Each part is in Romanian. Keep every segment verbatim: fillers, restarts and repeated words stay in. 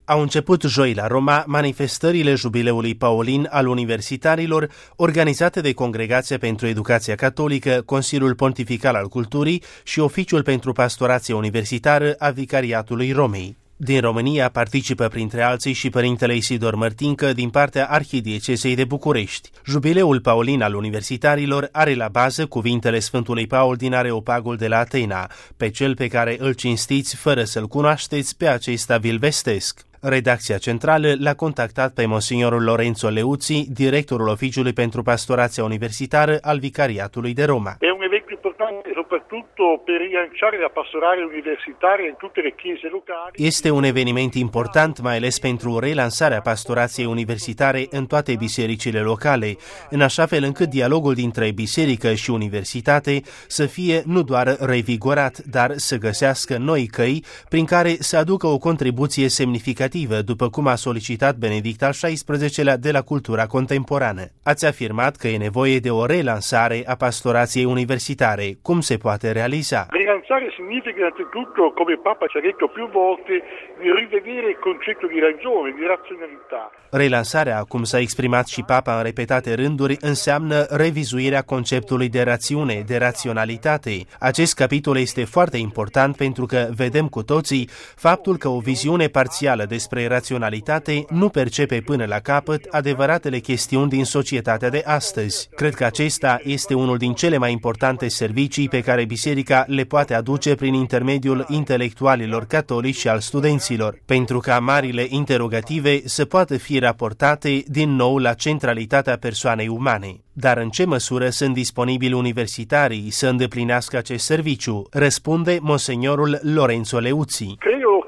Au început joi la Roma manifestările jubileului paulin al universitarilor organizate de Congregația pentru Educația Catolică, Consiliul Pontifical al Culturii și Oficiul pentru Pastorație Universitară a Vicariatului Romei. Din România participă printre alții și părintele Isidor Mărtincă din partea Arhidiecezei de București. Jubileul paulin al universitarilor are la bază cuvintele Sfântului Paul din Areopagul de la Atena: pe cel pe care îl cinstiți fără să-l cunoașteți, pe acesta vi-l vestesc. Redacția centrală l-a contactat pe monsignorul Lorenzo Leuzi, directorul Oficiului pentru Pastorația Universitară al Vicariatului de Roma. E un evento importante soprattutto per rilanciare la pastorale universitaria in tutte le chiese locali. Este un eveniment important, mai ales pentru relansarea pastorației universitare în toate bisericile locale, în așa fel încât dialogul dintre biserică și universitate să fie nu doar revigorat, dar să găsească noi căi prin care să aducă o contribuție semnificativă, după cum a solicitat Benedict al șaisprezecelea de la Cultura Contemporană. Ați afirmat că e nevoie de o relansare a pastorației universitare. Cum se poate realiza? Rilanciare significa innanzitutto, come Papa ci ha detto più volte, di rivedere il concetto di ragione, di razionalità. Relansarea, cum s-a exprimat și Papa în repetate rânduri, înseamnă revizuirea conceptului de rațiune, de raționalitate. Acest capitol este foarte important pentru că vedem cu toții faptul că o viziune parțială despre raționalitate nu percepe până la capăt adevăratele chestiuni din societatea de astăzi. Cred că acesta este unul din cele mai importante servicii pe care biserica le poate aduce prin intermediul intelectualilor catolici și al studenților, pentru ca marile interogative să poată fi raportate din nou la centralitatea persoanei umane. Dar în ce măsură sunt disponibili universitarii să îndeplinească acest serviciu? Răspunde monsignorul Lorenzo Leuzi.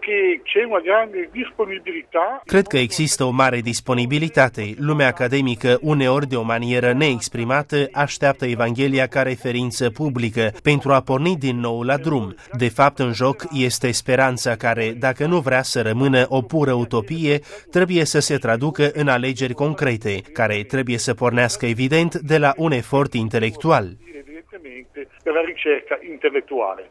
Cred că există o mare disponibilitate. Lumea academică, uneori de o manieră neexprimată, așteaptă Evanghelia ca referință publică pentru a porni din nou la drum. De fapt, în joc este speranța care, dacă nu vrea să rămână o pură utopie, trebuie să se traducă în alegeri concrete, care trebuie să pornească evident de la un efort intelectual. Per la ricerca intellettuale.